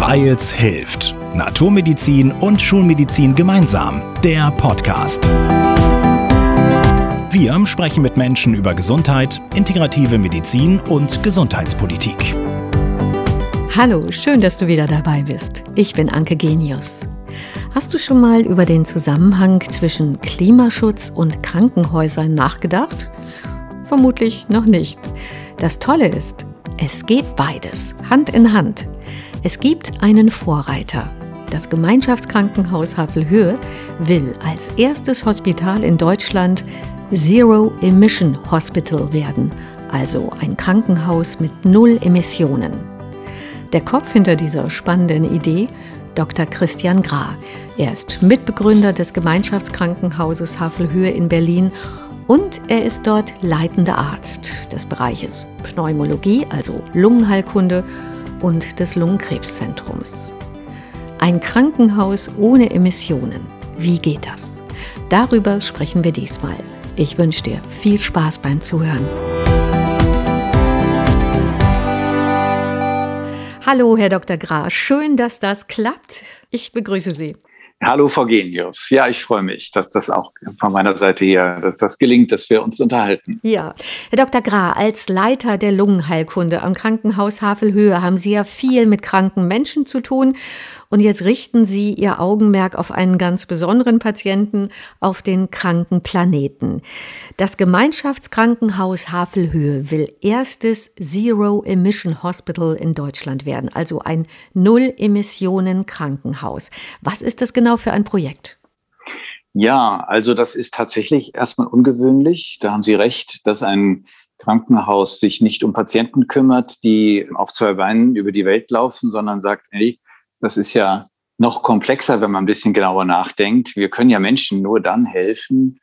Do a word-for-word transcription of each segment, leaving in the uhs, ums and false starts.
Weils hilft. Naturmedizin und Schulmedizin gemeinsam. Der Podcast. Wir sprechen mit Menschen über Gesundheit, integrative Medizin und Gesundheitspolitik. Hallo, schön, dass du wieder dabei bist. Ich bin Anke Genius. Hast du schon mal über den Zusammenhang zwischen Klimaschutz und Krankenhäusern nachgedacht? Vermutlich noch nicht. Das Tolle ist, es geht beides, Hand in Hand. Es gibt einen Vorreiter. Das Gemeinschaftskrankenhaus Havelhöhe will als erstes Hospital in Deutschland Zero Emission Hospital werden, also ein Krankenhaus mit null Emissionen. Der Kopf hinter dieser spannenden Idee, Doktor Christian Grah. Er ist Mitbegründer des Gemeinschaftskrankenhauses Havelhöhe in Berlin und er ist dort leitender Arzt des Bereiches Pneumologie, also Lungenheilkunde, und des Lungenkrebszentrums. Ein Krankenhaus ohne Emissionen. Wie geht das? Darüber sprechen wir diesmal. Ich wünsche dir viel Spaß beim Zuhören. Hallo, Herr Doktor Grah. Schön, dass das klappt. Ich begrüße Sie. Hallo, Frau Genius. Ja, ich freue mich, dass das auch von meiner Seite her, dass das gelingt, dass wir uns unterhalten. Ja, Herr Doktor Grah, als Leiter der Lungenheilkunde am Krankenhaus Havelhöhe haben Sie ja viel mit kranken Menschen zu tun. Und jetzt richten Sie Ihr Augenmerk auf einen ganz besonderen Patienten, auf den kranken Planeten. Das Gemeinschaftskrankenhaus Havelhöhe will erstes Zero Emission Hospital in Deutschland werden, also ein Null-Emissionen-Krankenhaus. Was ist das genau für ein Projekt? Ja, also das ist tatsächlich erstmal ungewöhnlich. Da haben Sie recht, dass ein Krankenhaus sich nicht um Patienten kümmert, die auf zwei Beinen über die Welt laufen, sondern sagt, hey, das ist ja noch komplexer, wenn man ein bisschen genauer nachdenkt. Wir können ja Menschen nur dann helfen,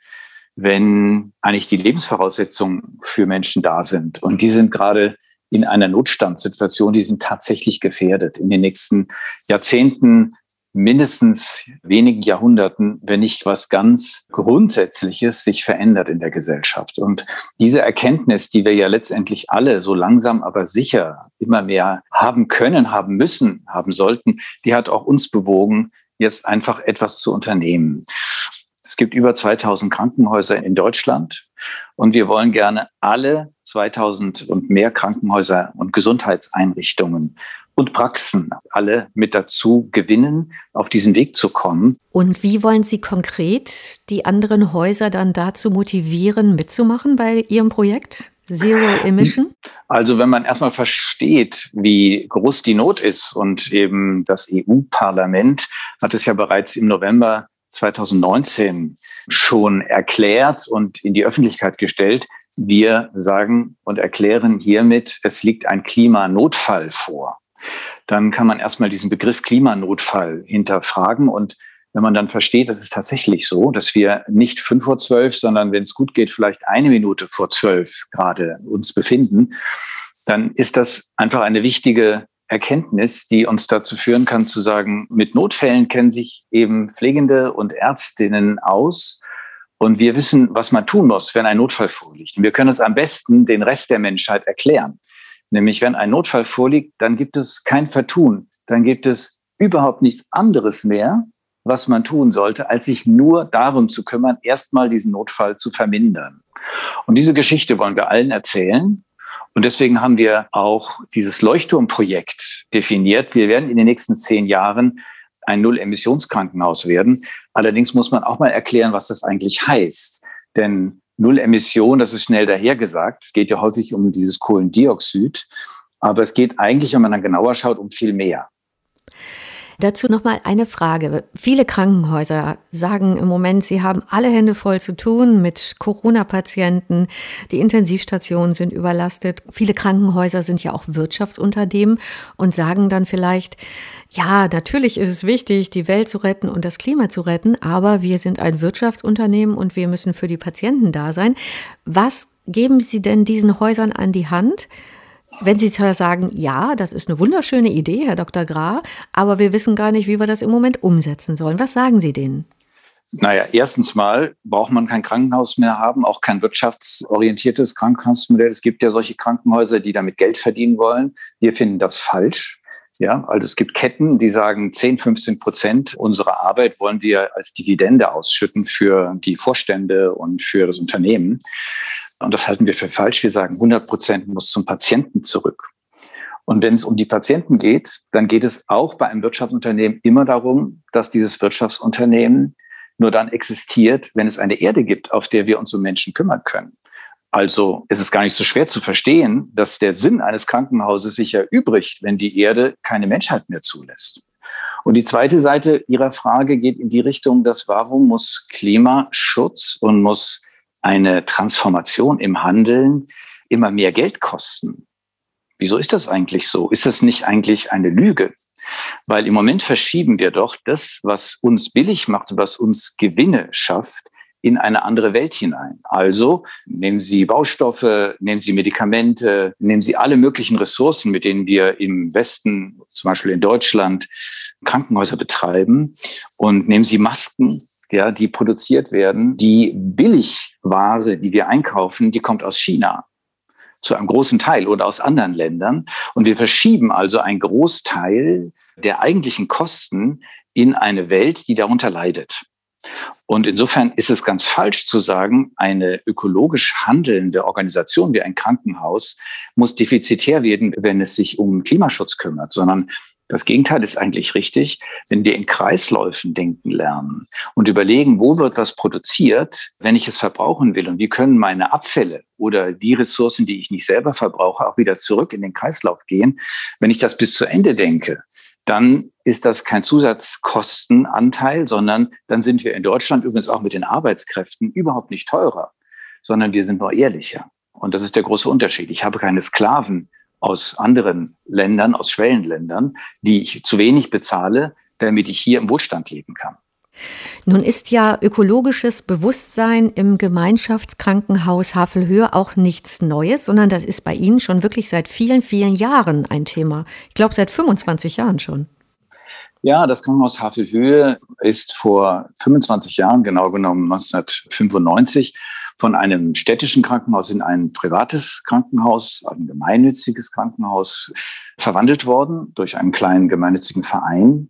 wenn eigentlich die Lebensvoraussetzungen für Menschen da sind. Und die sind gerade in einer Notstandssituation, die sind tatsächlich gefährdet. In den nächsten Jahrzehnten, mindestens wenigen Jahrhunderten, wenn nicht was ganz Grundsätzliches sich verändert in der Gesellschaft. Und diese Erkenntnis, die wir ja letztendlich alle so langsam, aber sicher immer mehr haben können, haben müssen, haben sollten, die hat auch uns bewogen, jetzt einfach etwas zu unternehmen. Es gibt über zweitausend Krankenhäuser in Deutschland und wir wollen gerne alle zweitausend und mehr Krankenhäuser und Gesundheitseinrichtungen und Praxen alle mit dazu gewinnen, auf diesen Weg zu kommen. Und wie wollen Sie konkret die anderen Häuser dann dazu motivieren, mitzumachen bei Ihrem Projekt Zero Emission? Also wenn man erstmal versteht, wie groß die Not ist und eben das E U-Parlament hat es ja bereits im November zweitausendneunzehn schon erklärt und in die Öffentlichkeit gestellt, wir sagen und erklären hiermit, es liegt ein Klimanotfall vor. Dann kann man erstmal diesen Begriff Klimanotfall hinterfragen. Und wenn man dann versteht, das ist tatsächlich so, dass wir nicht fünf vor zwölf, sondern wenn es gut geht, vielleicht eine Minute vor zwölf gerade uns befinden, dann ist das einfach eine wichtige Erkenntnis, die uns dazu führen kann, zu sagen, mit Notfällen kennen sich eben Pflegende und Ärztinnen aus. Und wir wissen, was man tun muss, wenn ein Notfall vorliegt. Und wir können es am besten den Rest der Menschheit erklären. Nämlich, wenn ein Notfall vorliegt, dann gibt es kein Vertun. Dann gibt es überhaupt nichts anderes mehr, was man tun sollte, als sich nur darum zu kümmern, erstmal diesen Notfall zu vermindern. Und diese Geschichte wollen wir allen erzählen. Und deswegen haben wir auch dieses Leuchtturmprojekt definiert. Wir werden in den nächsten zehn Jahren ein Null-Emissions-Krankenhaus werden. Allerdings muss man auch mal erklären, was das eigentlich heißt. Denn Null Emission, das ist schnell dahergesagt. Es geht ja häufig um dieses Kohlendioxid. Aber es geht eigentlich, wenn man dann genauer schaut, um viel mehr. Dazu nochmal eine Frage. Viele Krankenhäuser sagen im Moment, sie haben alle Hände voll zu tun mit Corona-Patienten. Die Intensivstationen sind überlastet. Viele Krankenhäuser sind ja auch Wirtschaftsunternehmen und sagen dann vielleicht, ja, natürlich ist es wichtig, die Welt zu retten und das Klima zu retten, aber wir sind ein Wirtschaftsunternehmen und wir müssen für die Patienten da sein. Was geben Sie denn diesen Häusern an die Hand, wenn Sie zwar sagen, ja, das ist eine wunderschöne Idee, Herr Doktor Grah, aber wir wissen gar nicht, wie wir das im Moment umsetzen sollen? Was sagen Sie denen? Naja, erstens mal braucht man kein Krankenhaus mehr haben, auch kein wirtschaftsorientiertes Krankenhausmodell. Es gibt ja solche Krankenhäuser, die damit Geld verdienen wollen. Wir finden das falsch. Ja, also es gibt Ketten, die sagen, zehn, fünfzehn Prozent unserer Arbeit wollen wir als Dividende ausschütten für die Vorstände und für das Unternehmen. Und das halten wir für falsch. Wir sagen, hundert Prozent muss zum Patienten zurück. Und wenn es um die Patienten geht, dann geht es auch bei einem Wirtschaftsunternehmen immer darum, dass dieses Wirtschaftsunternehmen nur dann existiert, wenn es eine Erde gibt, auf der wir uns um Menschen kümmern können. Also ist es gar nicht so schwer zu verstehen, dass der Sinn eines Krankenhauses sich erübrigt, wenn die Erde keine Menschheit mehr zulässt. Und die zweite Seite Ihrer Frage geht in die Richtung, dass warum muss Klimaschutz und muss eine Transformation im Handeln immer mehr Geld kosten? Wieso ist das eigentlich so? Ist das nicht eigentlich eine Lüge? Weil im Moment verschieben wir doch das, was uns billig macht, was uns Gewinne schafft, in eine andere Welt hinein. Also nehmen Sie Baustoffe, nehmen Sie Medikamente, nehmen Sie alle möglichen Ressourcen, mit denen wir im Westen, zum Beispiel in Deutschland, Krankenhäuser betreiben, und nehmen Sie Masken, ja, die produziert werden. Die Billigware, die wir einkaufen, die kommt aus China zu einem großen Teil oder aus anderen Ländern. Und wir verschieben also einen Großteil der eigentlichen Kosten in eine Welt, die darunter leidet. Und insofern ist es ganz falsch zu sagen, eine ökologisch handelnde Organisation wie ein Krankenhaus muss defizitär werden, wenn es sich um Klimaschutz kümmert, sondern das Gegenteil ist eigentlich richtig. Wenn wir in Kreisläufen denken lernen und überlegen, wo wird was produziert, wenn ich es verbrauchen will, und wie können meine Abfälle oder die Ressourcen, die ich nicht selber verbrauche, auch wieder zurück in den Kreislauf gehen. Wenn ich das bis zu Ende denke, dann ist das kein Zusatzkostenanteil, sondern dann sind wir in Deutschland übrigens auch mit den Arbeitskräften überhaupt nicht teurer, sondern wir sind nur ehrlicher. Und das ist der große Unterschied. Ich habe keine Sklaven aus anderen Ländern, aus Schwellenländern, die ich zu wenig bezahle, damit ich hier im Wohlstand leben kann. Nun ist ja ökologisches Bewusstsein im Gemeinschaftskrankenhaus Havelhöhe auch nichts Neues, sondern das ist bei Ihnen schon wirklich seit vielen, vielen Jahren ein Thema. Ich glaube, seit fünfundzwanzig Jahren schon. Ja, das Krankenhaus Havelhöhe ist vor fünfundzwanzig Jahren, genau genommen neunzehnhundertfünfundneunzig, von einem städtischen Krankenhaus in ein privates Krankenhaus, ein gemeinnütziges Krankenhaus, verwandelt worden durch einen kleinen gemeinnützigen Verein.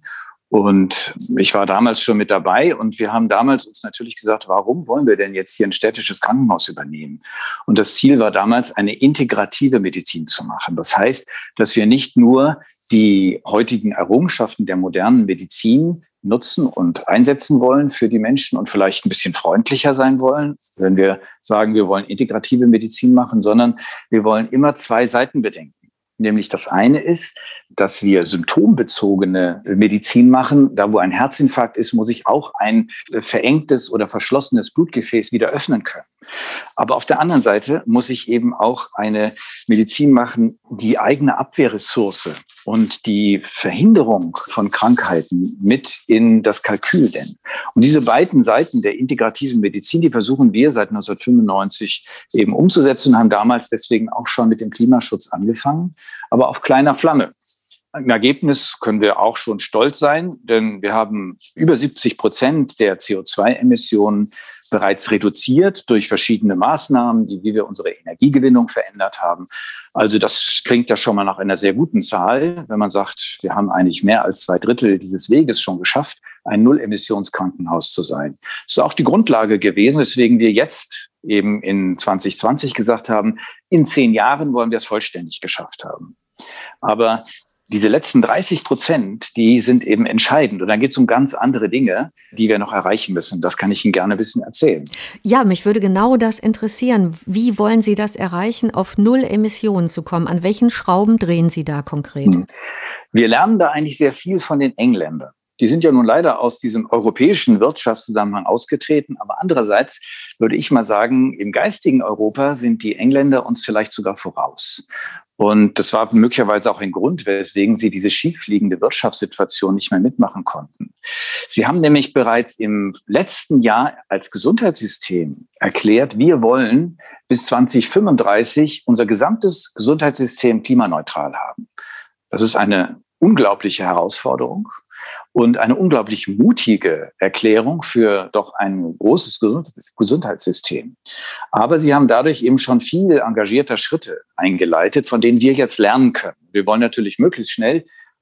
Und ich war damals schon mit dabei, und wir haben damals uns natürlich gesagt, warum wollen wir denn jetzt hier ein städtisches Krankenhaus übernehmen? Und das Ziel war damals, eine integrative Medizin zu machen. Das heißt, dass wir nicht nur die heutigen Errungenschaften der modernen Medizin nutzen und einsetzen wollen für die Menschen und vielleicht ein bisschen freundlicher sein wollen, wenn wir sagen, wir wollen integrative Medizin machen, sondern wir wollen immer zwei Seiten bedenken. Nämlich das eine ist, dass wir symptombezogene Medizin machen. Da, wo ein Herzinfarkt ist, muss ich auch ein verengtes oder verschlossenes Blutgefäß wieder öffnen können. Aber auf der anderen Seite muss ich eben auch eine Medizin machen, die eigene Abwehrressource und die Verhinderung von Krankheiten mit in das Kalkül nennen. Und diese beiden Seiten der integrativen Medizin, die versuchen wir seit neunzehnhundertfünfundneunzig eben umzusetzen und haben damals deswegen auch schon mit dem Klimaschutz angefangen, aber auf kleiner Flamme. Im Ergebnis können wir auch schon stolz sein, denn wir haben über siebzig Prozent der C O zwei Emissionen bereits reduziert durch verschiedene Maßnahmen, die, wie wir unsere Energiegewinnung verändert haben. Also das klingt ja schon mal nach einer sehr guten Zahl, wenn man sagt, wir haben eigentlich mehr als zwei Drittel dieses Weges schon geschafft, ein Null-Emissions-Krankenhaus zu sein. Das ist auch die Grundlage gewesen, weswegen wir jetzt eben in zwanzig zwanzig gesagt haben, in zehn Jahren wollen wir es vollständig geschafft haben. Aber diese letzten dreißig Prozent, die sind eben entscheidend. Und dann geht es um ganz andere Dinge, die wir noch erreichen müssen. Das kann ich Ihnen gerne ein bisschen erzählen. Ja, mich würde genau das interessieren. Wie wollen Sie das erreichen, auf Null Emissionen zu kommen? An welchen Schrauben drehen Sie da konkret? Wir lernen da eigentlich sehr viel von den Engländern. Die sind ja nun leider aus diesem europäischen Wirtschaftszusammenhang ausgetreten. Aber andererseits würde ich mal sagen, im geistigen Europa sind die Engländer uns vielleicht sogar voraus. Und das war möglicherweise auch ein Grund, weswegen sie diese schiefliegende Wirtschaftssituation nicht mehr mitmachen konnten. Sie haben nämlich bereits im letzten Jahr als Gesundheitssystem erklärt, wir wollen bis zwanzig fünfunddreißig unser gesamtes Gesundheitssystem klimaneutral haben. Das ist eine unglaubliche Herausforderung und eine unglaublich mutige Erklärung für doch ein großes Gesundheitssystem. Aber sie haben dadurch eben schon viele engagierter Schritte eingeleitet, von denen wir jetzt lernen können. Wir wollen natürlich möglichst schnell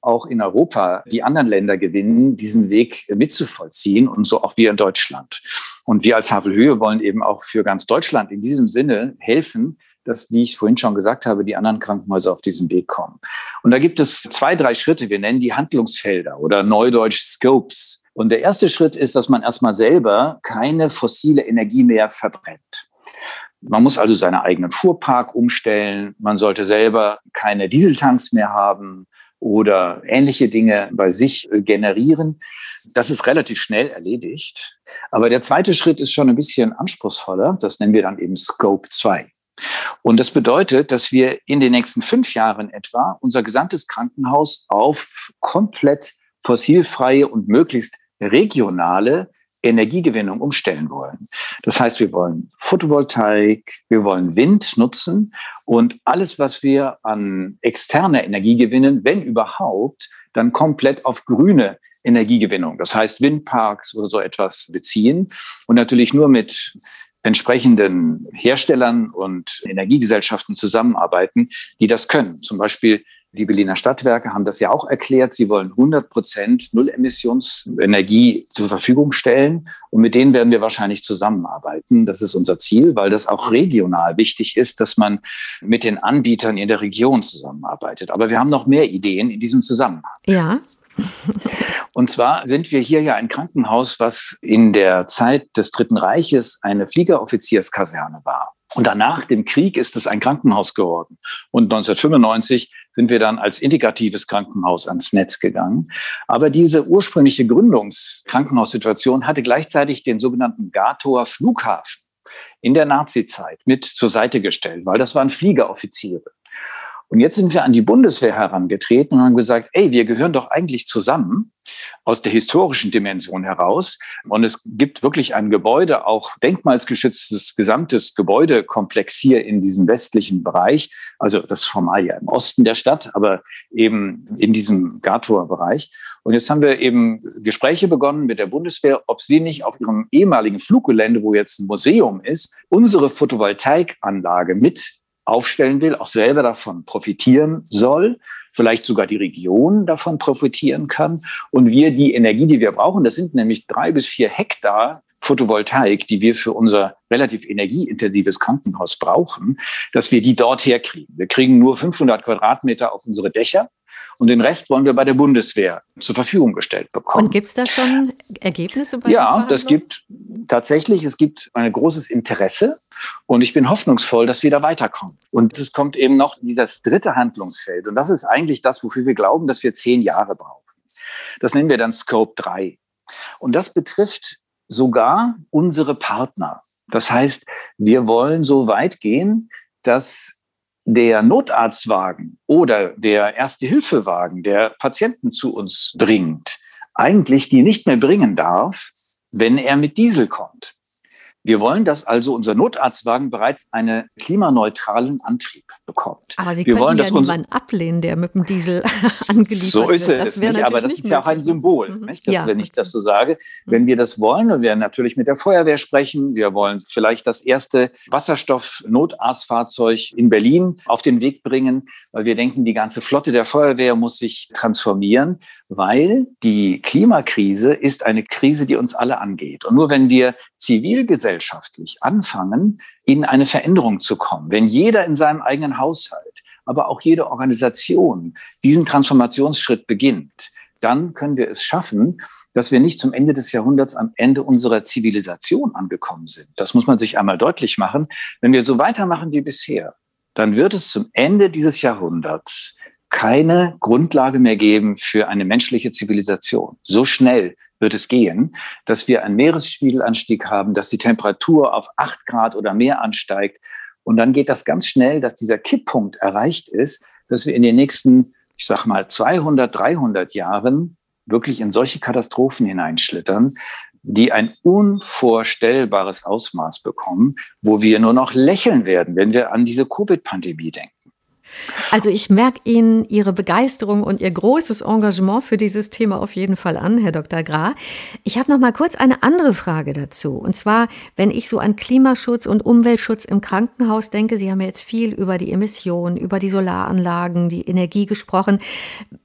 auch in Europa die anderen Länder gewinnen, diesen Weg mitzuvollziehen und so auch wir in Deutschland. Und wir als Havelhöhe wollen eben auch für ganz Deutschland in diesem Sinne helfen, dass, wie ich vorhin schon gesagt habe, die anderen Krankenhäuser auf diesen Weg kommen. Und da gibt es zwei, drei Schritte. Wir nennen die Handlungsfelder oder neudeutsch Scopes. Und der erste Schritt ist, dass man erstmal selber keine fossile Energie mehr verbrennt. Man muss also seinen eigenen Fuhrpark umstellen. Man sollte selber keine Dieseltanks mehr haben oder ähnliche Dinge bei sich generieren. Das ist relativ schnell erledigt. Aber der zweite Schritt ist schon ein bisschen anspruchsvoller. Das nennen wir dann eben Scope zwei. Und das bedeutet, dass wir in den nächsten fünf Jahren etwa unser gesamtes Krankenhaus auf komplett fossilfreie und möglichst regionale Energiegewinnung umstellen wollen. Das heißt, wir wollen Photovoltaik, wir wollen Wind nutzen und alles, was wir an externer Energie gewinnen, wenn überhaupt, dann komplett auf grüne Energiegewinnung. Das heißt, Windparks oder so etwas beziehen und natürlich nur mit entsprechenden Herstellern und Energiegesellschaften zusammenarbeiten, die das können. Zum Beispiel die Berliner Stadtwerke haben das ja auch erklärt. Sie wollen hundert Prozent Nullemissionsenergie zur Verfügung stellen. Und mit denen werden wir wahrscheinlich zusammenarbeiten. Das ist unser Ziel, weil das auch regional wichtig ist, dass man mit den Anbietern in der Region zusammenarbeitet. Aber wir haben noch mehr Ideen in diesem Zusammenhang. Ja. Und zwar sind wir hier ja ein Krankenhaus, was in der Zeit des Dritten Reiches eine Fliegeroffizierskaserne war. Und danach dem Krieg ist es ein Krankenhaus geworden. Und neunzehnhundertfünfundneunzig sind wir dann als integratives Krankenhaus ans Netz gegangen. Aber diese ursprüngliche Gründungskrankenhaussituation hatte gleichzeitig den sogenannten Gatower Flughafen in der Nazizeit mit zur Seite gestellt, weil das waren Fliegeroffiziere. Und jetzt sind wir an die Bundeswehr herangetreten und haben gesagt, ey, wir gehören doch eigentlich zusammen aus der historischen Dimension heraus. Und es gibt wirklich ein Gebäude, auch denkmalsgeschütztes gesamtes Gebäudekomplex hier in diesem westlichen Bereich. Also das ist formal ja im Osten der Stadt, aber eben in diesem Gatower Bereich. Und jetzt haben wir eben Gespräche begonnen mit der Bundeswehr, ob sie nicht auf ihrem ehemaligen Fluggelände, wo jetzt ein Museum ist, unsere Photovoltaikanlage mit aufstellen will, auch selber davon profitieren soll, vielleicht sogar die Region davon profitieren kann und wir die Energie, die wir brauchen, das sind nämlich drei bis vier Hektar Photovoltaik, die wir für unser relativ energieintensives Krankenhaus brauchen, dass wir die dort herkriegen. Wir kriegen nur fünfhundert Quadratmeter auf unsere Dächer und den Rest wollen wir bei der Bundeswehr zur Verfügung gestellt bekommen. Und gibt es da schon Ergebnisse bei Ja, das gibt tatsächlich, es gibt ein großes Interesse und ich bin hoffnungsvoll, dass wir da weiterkommen. Und es kommt eben noch dieses dritte Handlungsfeld und das ist eigentlich das, wofür wir glauben, dass wir zehn Jahre brauchen. Das nennen wir dann Scope drei. Und das betrifft sogar unsere Partner. Das heißt, wir wollen so weit gehen, dass der Notarztwagen oder der Erste-Hilfe-Wagen, der Patienten zu uns bringt, eigentlich die nicht mehr bringen darf, wenn er mit Diesel kommt. Wir wollen, dass also unser Notarztwagen bereits einen klimaneutralen Antrieb bekommt. Aber Sie wir können wollen, ja dass niemanden ablehnen, der mit dem Diesel angeliefert so ist wird. es, Das wäre nicht? Aber das ist ja auch ein Symbol, mhm. nicht? Dass, ja. wenn ich das so sage. Wenn wir das wollen, wir werden natürlich mit der Feuerwehr sprechen. Wir wollen vielleicht das erste Wasserstoff-Notarztfahrzeug in Berlin auf den Weg bringen, weil wir denken, die ganze Flotte der Feuerwehr muss sich transformieren, weil die Klimakrise ist eine Krise, die uns alle angeht. Und nur wenn wir zivilgesellschaftlich anfangen, in eine Veränderung zu kommen, wenn jeder in seinem eigenen Haushalt, aber auch jede Organisation diesen Transformationsschritt beginnt, dann können wir es schaffen, dass wir nicht zum Ende des Jahrhunderts am Ende unserer Zivilisation angekommen sind. Das muss man sich einmal deutlich machen. Wenn wir so weitermachen wie bisher, dann wird es zum Ende dieses Jahrhunderts keine Grundlage mehr geben für eine menschliche Zivilisation. So schnell wird es gehen, dass wir einen Meeresspiegelanstieg haben, dass die Temperatur auf acht Grad oder mehr ansteigt. Und dann geht das ganz schnell, dass dieser Kipppunkt erreicht ist, dass wir in den nächsten, ich sag mal, zweihundert, dreihundert Jahren wirklich in solche Katastrophen hineinschlittern, die ein unvorstellbares Ausmaß bekommen, wo wir nur noch lächeln werden, wenn wir an diese Covid-Pandemie denken. Also ich merke Ihnen Ihre Begeisterung und Ihr großes Engagement für dieses Thema auf jeden Fall an, Herr Doktor Grah. Ich habe noch mal kurz eine andere Frage dazu. Und zwar, wenn ich so an Klimaschutz und Umweltschutz im Krankenhaus denke, Sie haben ja jetzt viel über die Emissionen, über die Solaranlagen, die Energie gesprochen.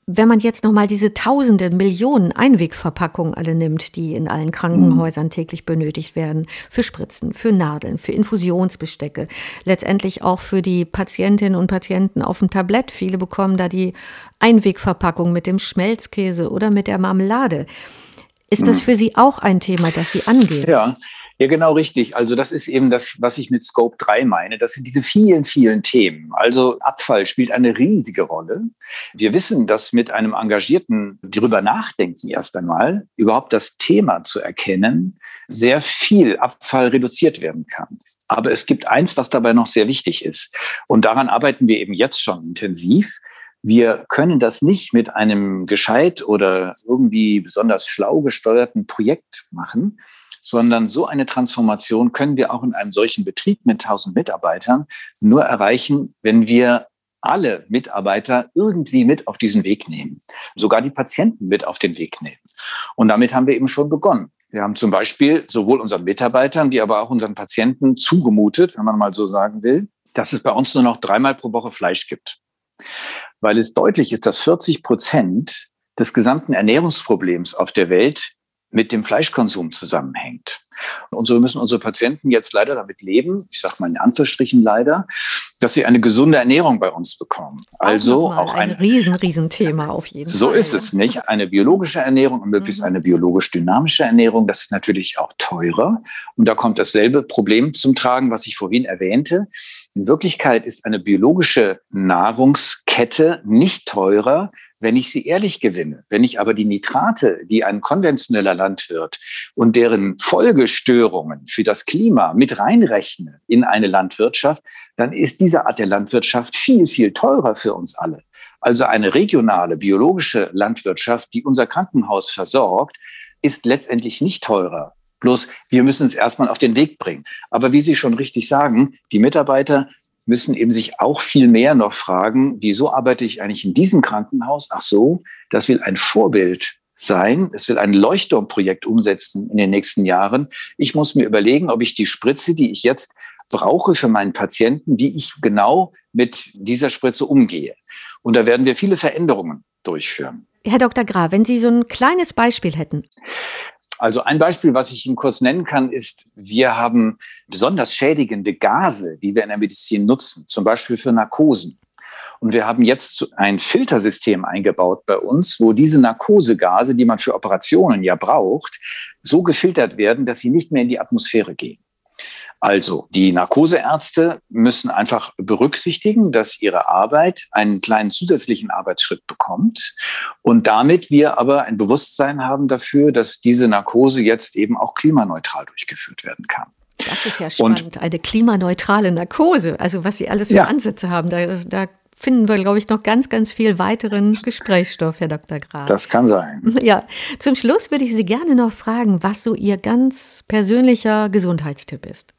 Wenn man jetzt nochmal diese tausenden, Millionen Einwegverpackungen alle nimmt, die in allen Krankenhäusern täglich benötigt werden, für Spritzen, für Nadeln, für Infusionsbestecke, letztendlich auch für die Patientinnen und Patienten auf dem Tablett. Viele bekommen da die Einwegverpackung mit dem Schmelzkäse oder mit der Marmelade. Ist das für Sie auch ein Thema, das Sie angehen? Ja. Ja, genau richtig. Also das ist eben das, was ich mit Scope drei meine. Das sind diese vielen, vielen Themen. Also Abfall spielt eine riesige Rolle. Wir wissen, dass mit einem Engagierten darüber nachdenken, erst einmal überhaupt das Thema zu erkennen, sehr viel Abfall reduziert werden kann. Aber es gibt eins, was dabei noch sehr wichtig ist. Und daran arbeiten wir eben jetzt schon intensiv. Wir können das nicht mit einem gescheit oder irgendwie besonders schlau gesteuerten Projekt machen, sondern so eine Transformation können wir auch in einem solchen Betrieb mit tausend Mitarbeitern nur erreichen, wenn wir alle Mitarbeiter irgendwie mit auf diesen Weg nehmen, sogar die Patienten mit auf den Weg nehmen. Und damit haben wir eben schon begonnen. Wir haben zum Beispiel sowohl unseren Mitarbeitern, die aber auch unseren Patienten zugemutet, wenn man mal so sagen will, dass es bei uns nur noch dreimal pro Woche Fleisch gibt. Weil es deutlich ist, dass vierzig Prozent des gesamten Ernährungsproblems auf der Welt mit dem Fleischkonsum zusammenhängt. Und so müssen unsere Patienten jetzt leider damit leben, ich sage mal in Anführungsstrichen leider, dass sie eine gesunde Ernährung bei uns bekommen. Also auch, auch ein ein riesen, riesen Thema auf jeden so Fall. So ist es nicht. Eine biologische Ernährung und möglichst eine biologisch dynamische Ernährung, das ist natürlich auch teurer. Und da kommt dasselbe Problem zum Tragen, was ich vorhin erwähnte. In Wirklichkeit ist eine biologische Nahrungskette nicht teurer, wenn ich sie ehrlich gewinne. Wenn ich aber die Nitrate, die ein konventioneller Landwirt und deren Folgestörungen für das Klima mit reinrechne in eine Landwirtschaft, dann ist diese Art der Landwirtschaft viel, viel teurer für uns alle. Also eine regionale, biologische Landwirtschaft, die unser Krankenhaus versorgt, ist letztendlich nicht teurer. Bloß wir müssen es erstmal auf den Weg bringen. Aber wie Sie schon richtig sagen, die Mitarbeiter müssen eben sich auch viel mehr noch fragen, wieso arbeite ich eigentlich in diesem Krankenhaus? Ach so, das will ein Vorbild sein. Es will ein Leuchtturmprojekt umsetzen in den nächsten Jahren. Ich muss mir überlegen, ob ich die Spritze, die ich jetzt brauche für meinen Patienten, wie ich genau mit dieser Spritze umgehe. Und da werden wir viele Veränderungen durchführen. Herr Doktor Graf, wenn Sie so ein kleines Beispiel hätten. Also ein Beispiel, was ich Ihnen kurz nennen kann, ist, wir haben besonders schädigende Gase, die wir in der Medizin nutzen, zum Beispiel für Narkosen. Und wir haben jetzt ein Filtersystem eingebaut bei uns, wo diese Narkosegase, die man für Operationen ja braucht, so gefiltert werden, dass sie nicht mehr in die Atmosphäre gehen. Also die Narkoseärzte müssen einfach berücksichtigen, dass ihre Arbeit einen kleinen zusätzlichen Arbeitsschritt bekommt und damit wir aber ein Bewusstsein haben dafür, dass diese Narkose jetzt eben auch klimaneutral durchgeführt werden kann. Das ist ja spannend, und eine klimaneutrale Narkose, also was Sie alles für ja. Ansätze haben, da, da finden wir, glaube ich, noch ganz, ganz viel weiteren Gesprächsstoff, Herr Doktor Graf. Das kann sein. Ja, zum Schluss würde ich Sie gerne noch fragen, was so Ihr ganz persönlicher Gesundheitstipp ist.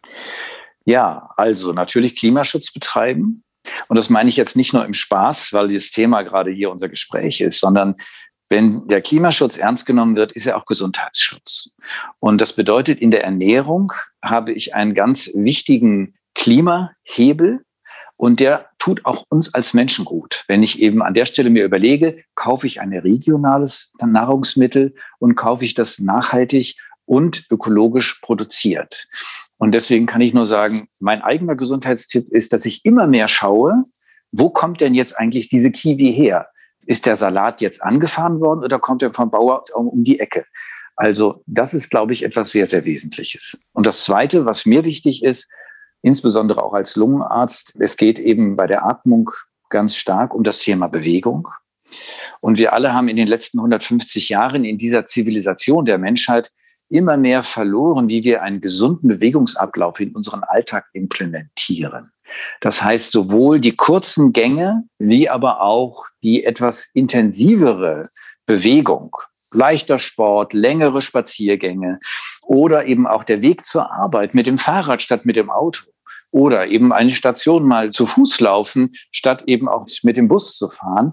Ja, also natürlich Klimaschutz betreiben. Und das meine ich jetzt nicht nur im Spaß, weil das Thema gerade hier unser Gespräch ist, sondern wenn der Klimaschutz ernst genommen wird, ist er auch Gesundheitsschutz. Und das bedeutet, in der Ernährung habe ich einen ganz wichtigen Klimahebel und der tut auch uns als Menschen gut. Wenn ich eben an der Stelle mir überlege, kaufe ich ein regionales Nahrungsmittel und kaufe ich das nachhaltig und ökologisch produziert. Und deswegen kann ich nur sagen, mein eigener Gesundheitstipp ist, dass ich immer mehr schaue, wo kommt denn jetzt eigentlich diese Kiwi her? Ist der Salat jetzt angefahren worden oder kommt er vom Bauer um die Ecke? Also das ist, glaube ich, etwas sehr, sehr Wesentliches. Und das Zweite, was mir wichtig ist, insbesondere auch als Lungenarzt, es geht eben bei der Atmung ganz stark um das Thema Bewegung. Und wir alle haben in den letzten hundertfünfzig Jahren in dieser Zivilisation der Menschheit immer mehr verloren, wie wir einen gesunden Bewegungsablauf in unseren Alltag implementieren. Das heißt, sowohl die kurzen Gänge wie aber auch die etwas intensivere Bewegung, leichter Sport, längere Spaziergänge oder eben auch der Weg zur Arbeit mit dem Fahrrad statt mit dem Auto oder eben eine Station mal zu Fuß laufen, statt eben auch mit dem Bus zu fahren.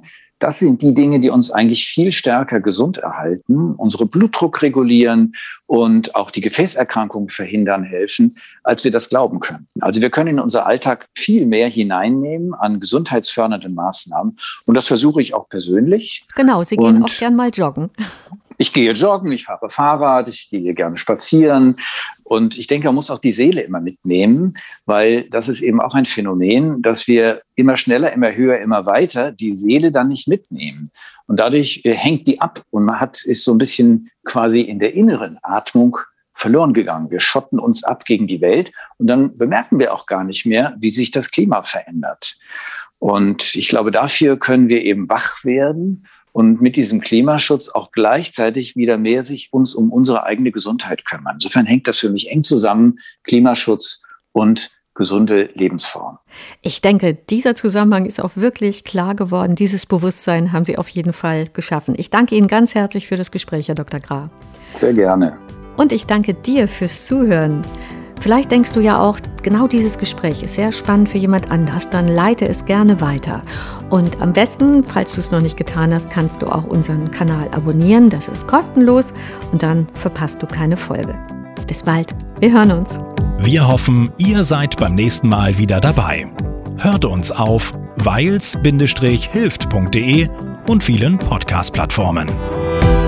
das sind die Dinge, die uns eigentlich viel stärker gesund erhalten, unsere Blutdruck regulieren und auch die Gefäßerkrankungen verhindern helfen, als wir das glauben könnten. Also wir können in unser Alltag viel mehr hineinnehmen an gesundheitsfördernden Maßnahmen. Und das versuche ich auch persönlich. Genau, Sie gehen und auch gern mal joggen. Ich gehe joggen, ich fahre Fahrrad, ich gehe gerne spazieren. Und ich denke, man muss auch die Seele immer mitnehmen, weil das ist eben auch ein Phänomen, dass wir immer schneller, immer höher, immer weiter die Seele dann nicht mitnehmen. Und dadurch äh, hängt die ab und man hat, ist so ein bisschen quasi in der inneren Atmung verloren gegangen. Wir schotten uns ab gegen die Welt und dann bemerken wir auch gar nicht mehr, wie sich das Klima verändert. Und ich glaube, dafür können wir eben wach werden und mit diesem Klimaschutz auch gleichzeitig wieder mehr sich uns um unsere eigene Gesundheit kümmern. Insofern hängt das für mich eng zusammen, Klimaschutz und gesunde Lebensform. Ich denke, dieser Zusammenhang ist auch wirklich klar geworden. Dieses Bewusstsein haben Sie auf jeden Fall geschaffen. Ich danke Ihnen ganz herzlich für das Gespräch, Herr Doktor Grah. Sehr gerne. Und ich danke dir fürs Zuhören. Vielleicht denkst du ja auch, genau dieses Gespräch ist sehr spannend für jemand anders, dann leite es gerne weiter. Und am besten, falls du es noch nicht getan hast, kannst du auch unseren Kanal abonnieren. Das ist kostenlos und dann verpasst du keine Folge. Bis bald, wir hören uns. Wir hoffen, ihr seid beim nächsten Mal wieder dabei. Hört uns auf weils Bindestrich hilft Punkt de und vielen Podcast-Plattformen.